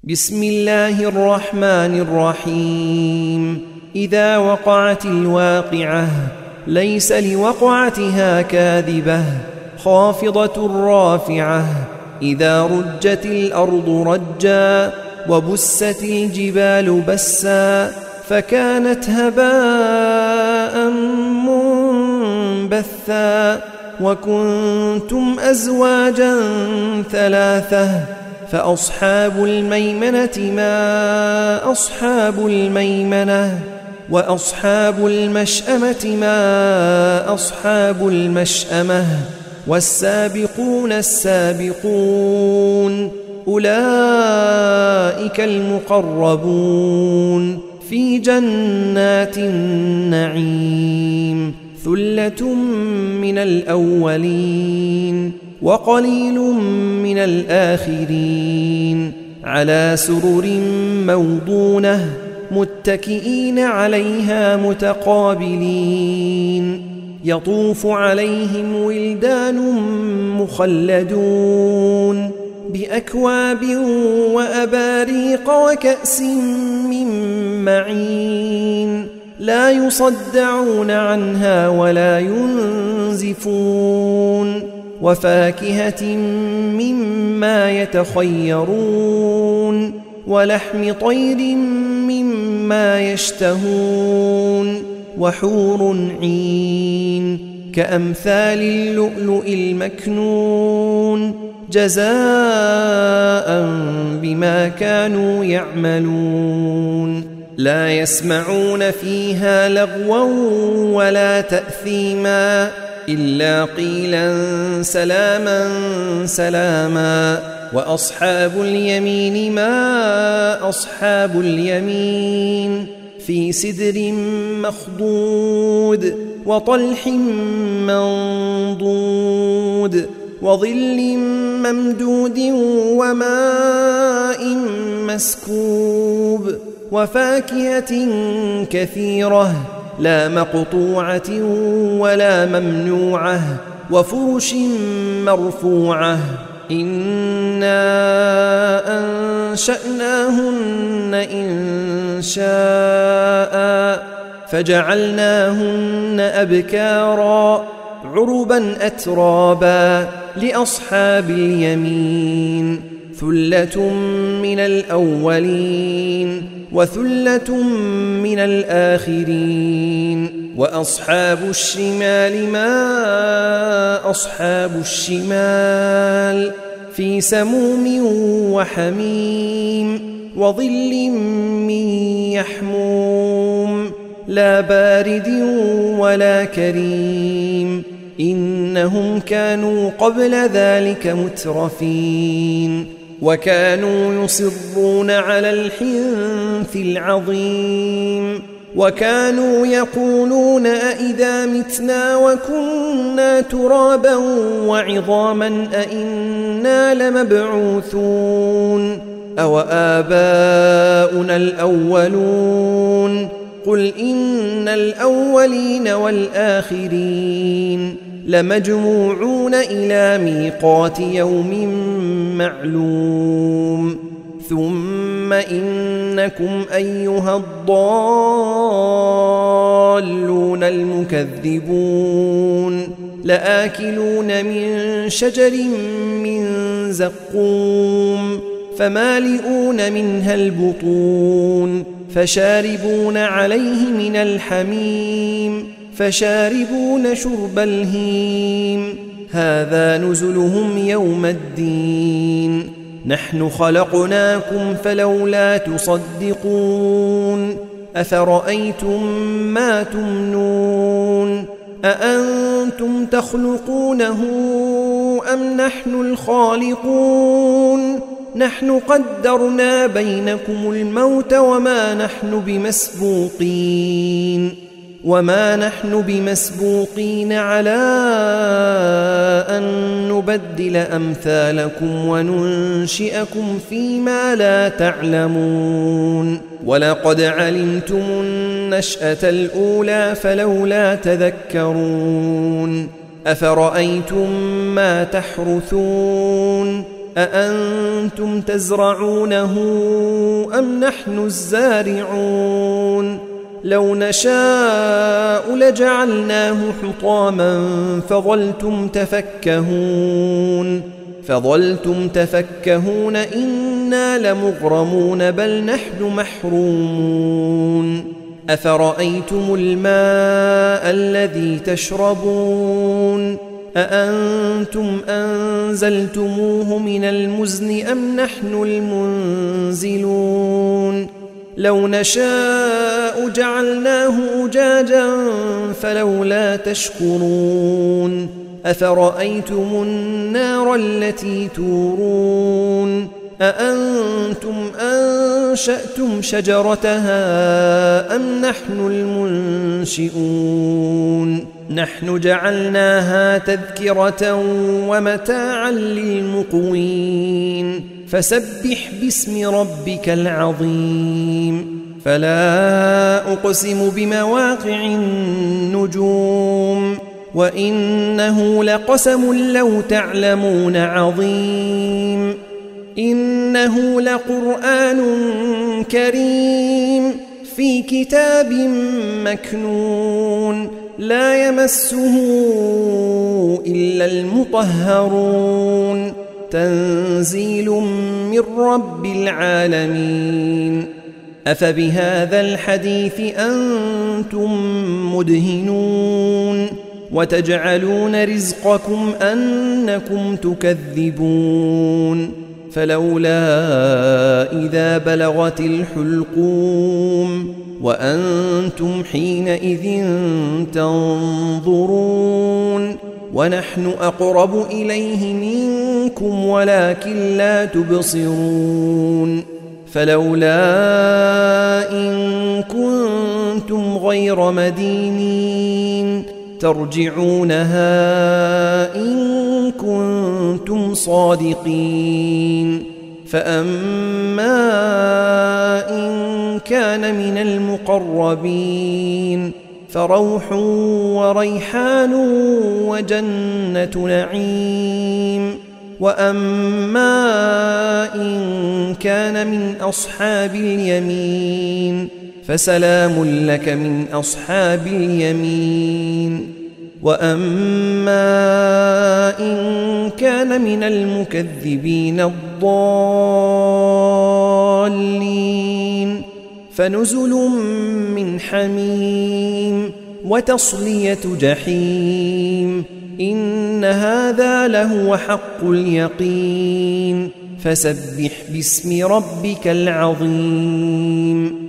بسم الله الرحمن الرحيم. إذا وقعت الواقعة ليس لوقعتها كاذبة خافضة رافعة. إذا رجت الأرض رجا وبست الجبال بسا فكانت هباء منبثا وكنتم أزواجا ثلاثة فأصحاب الميمنة ما أصحاب الميمنة وأصحاب المشأمة ما أصحاب المشأمة والسابقون السابقون أولئك المقربون في جنات النعيم ثلة من الأولين وقليل من الآخرين على سرر موضونة متكئين عليها متقابلين يطوف عليهم ولدان مخلدون بأكواب وأباريق وكأس من معين لا يصدعون عنها ولا ينزفون وفاكهة مما يتخيرون ولحم طير مما يشتهون وحور عين كأمثال اللؤلؤ المكنون جزاء بما كانوا يعملون لا يسمعون فيها لغوا ولا تأثيما إلا قيلا سلاما سلاما وأصحاب اليمين ما أصحاب اليمين في سدر مخضود وطلح منضود وظل ممدود وماء مسكوب وفاكهة كثيرة لا مقطوعة ولا ممنوعة وفرش مرفوعة إنا أنشأناهن إنشاء فجعلناهن أبكارا عربا أترابا لأصحاب اليمين ثلة من الأولين وثلة من الآخرين وأصحاب الشمال ما أصحاب الشمال في سموم وحميم وظل من يحموم لا بارد ولا كريم إنهم كانوا قبل ذلك مترفين وكانوا يصرون على الحنث العظيم وكانوا يقولون أئذا متنا وكنا ترابا وعظاما أئنا لمبعوثون أو آباؤنا الأولون قل إن الأولين والآخرين لمجموعون إلى ميقات يوم معلوم ثم إنكم أيها الضالون المكذبون لآكلون من شجر من زقوم فمالئون منها البطون فشاربون عليه من الحميم فشاربون شرب الهيم هذا نزلهم يوم الدين نحن خلقناكم فلولا تصدقون أفرأيتم ما تمنون أأنتم تخلقونه أم نحن الخالقون نحن قدرنا بينكم الموت وما نحن بمسبوقين على أن نبدل أمثالكم وننشئكم فيما لا تعلمون ولقد علمتم النشأة الأولى فلولا تذكرون أفرأيتم ما تحرثون أأنتم تزرعونه أم نحن الزارعون لو نشاء لجعلناه حطاما فظلتم تفكهون إنا لمغرمون بل نحن محرومون أفرأيتم الماء الذي تشربون أأنتم أنزلتموه من المزن أم نحن المنزلون لو نشاء جعلناه أجاجا فلولا تشكرون أفرأيتم النار التي تورون أأنتم أنشأتم شجرتها أم نحن المنشئون نحن جعلناها تذكرة ومتاعا للمقوين فسبح باسم ربك العظيم فلا أقسم بمواقع النجوم وإنه لقسم لو تعلمون عظيم إنه لقرآن كريم في كتاب مكنون لا يمسه إلا المطهرون تنزيل من رب العالمين أفبهذا الحديث أنتم مدهنون وتجعلون رزقكم أنكم تكذبون فلولا إذا بلغت الحلقوم وأنتم حينئذ تنظرون ونحن أقرب إليه منكم ولكن لا تبصرون فلولا إن كنتم غير مدينين ترجعونها إن كنتم صادقين فأما إن كان من المقربين فروح وريحان وجنة نعيم وأما إن كان من أصحاب اليمين فسلام لك من أصحاب اليمين وأما إن كان من المكذبين الضالين فنزل من حميم وتصلية جحيم إن هذا لهو حق اليقين فسبح باسم ربك العظيم